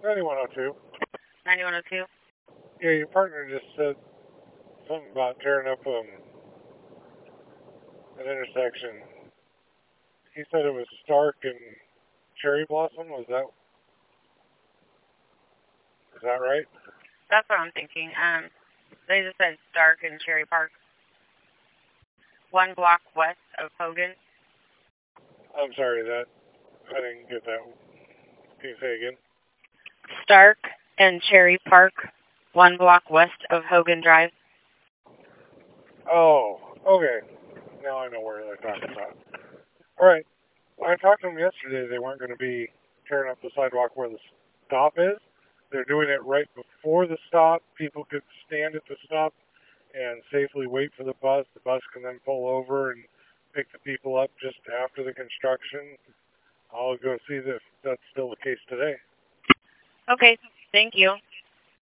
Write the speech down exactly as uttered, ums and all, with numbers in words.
ninety-one oh two. ninety-one oh two? Yeah, your partner just said something about tearing up um, an intersection. He said it was Stark and Cherry Blossom. Was that is that right? That's what I'm thinking. Um, they just said Stark and Cherry Park. One block west of Hogan. I'm sorry, that I didn't get that. Can you say again? Stark and Cherry Park, one block west of Hogan Drive. Oh, okay. Now I know where they're talking about. All right. When I talked to them yesterday, they weren't going to be tearing up the sidewalk where the stop is. They're doing it right before the stop. People could stand at the stop and safely wait for the bus. The bus can then pull over and pick the people up just after the construction. I'll go see if that's still the case today. Okay, thank you.